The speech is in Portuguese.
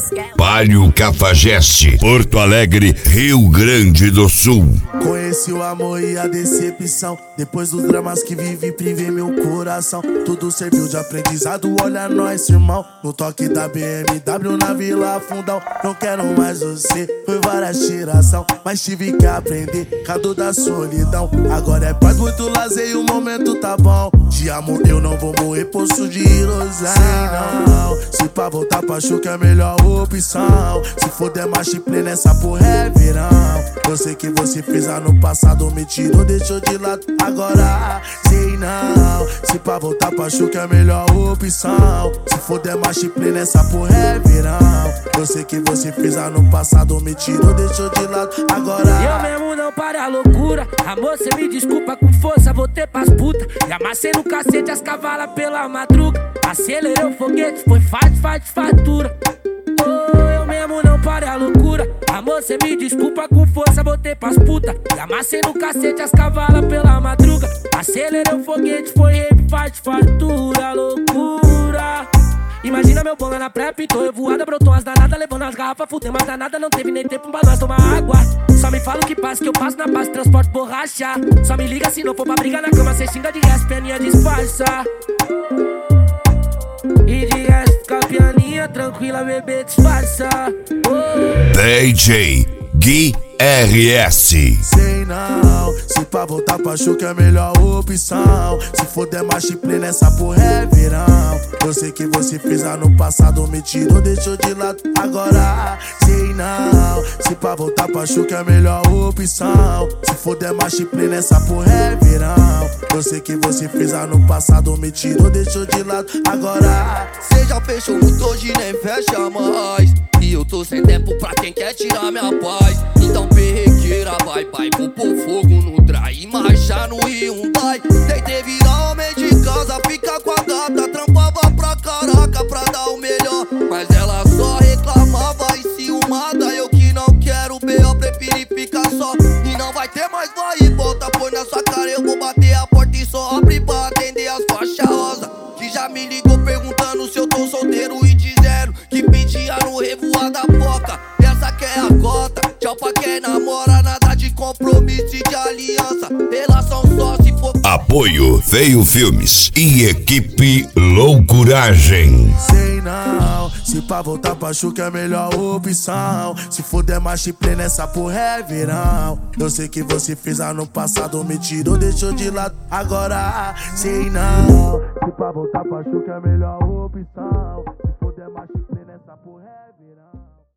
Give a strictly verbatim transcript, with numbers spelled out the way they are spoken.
Palio Cafajeste, Porto Alegre, Rio Grande do Sul. Conheci o amor e a decepção. Depois dos dramas que vivi, privei meu coração. Tudo serviu de aprendizado, olha nós, irmão. No toque da B M W na Vila Fundão. Não quero mais você, foi várias tiração, mas tive que aprender, cada da solidão. Agora é paz, muito lazer e o momento tá bom. De amor eu não vou morrer, poço de ilusão. Sei não, se pra voltar pra Chuca é a melhor opção. Se for der marcha play nessa porra é verão. Eu sei que você fez ano passado, me tirou, deixou de lado. Agora sei não, se pra voltar pra Chuca é a melhor opção. Se for der marcha play nessa porra é verão. Eu sei que você fez ano passado, me tirou, deixou de lado. Agora eu mesmo não paro a loucura. Amor, cê me desculpa com força, voltei pras putas. E amassei no cacete as cavalas pela madruga. Acelerei o foguete, foi faz, faz, fatura. Oh, eu mesmo não paro a loucura. Amor, cê me desculpa com força, voltei pras putas. E amassei no cacete as cavalas pela madruga. Acelerei o foguete, foi rave, faz, fatura, loucura. Imagina meu bonga na pré, pintou revoada, brotou as danadas, levando as garrafas, fudeu mais danada, não teve nem tempo pra nós tomar água. Só me fala o que passa, que eu passo na paz, transporte borracha. Só me liga se não for pra brigar na cama, cê xinga de resto, pianinha disfarça. E de resto, fica pianinha tranquila, bebê disfarça. Oh. D J Gui R S. Sei não, se pra voltar pra Chuca é a melhor opção. Se for der marcha play nessa porra é verão. Eu sei que você fez ano passado, me tirou, deixou de lado. Agora sei não, se pra voltar pra Chuca é a melhor opção. Se for der marcha play nessa porra é verão. Eu sei que você fez ano passado, me tirou, deixou de lado. Agora cê já fechou muito, hoje nem fecha mais. E eu tô sem tempo pra quem quer tirar minha paz. Então perrequeira, vai, vai, vou pôr fogo no dry. Marcha no Hyundai. Tentei virar homem de casa, fica com a gata. Trampava pra caraca pra dar o melhor, mas ela só reclamava e ciumada. Eu que não quero B O, preferi ficar só. E não vai ter mais vai e volta, põe na sua cara. Eu vou bater a porta e só abre pra atender as faixas rosa. Que já me ligou perguntando se eu tô solteiro e dizendo que pedia no revoada foca. Essa que é a cota, tchau pra quem namora, nada de compromisso e de aliança. Relação só se for. Apoio Feio Filmes e equipe Loucuragem. sei não, se pra voltar pra Chuca é a melhor opção. Se for der marcha play nessa porra é verão. Eu sei que você fez ano passado, me tirou, deixou de lado. Agora sei não, se pra voltar pra Chuca é a melhor opção. Se for der marcha play nessa porra é verão.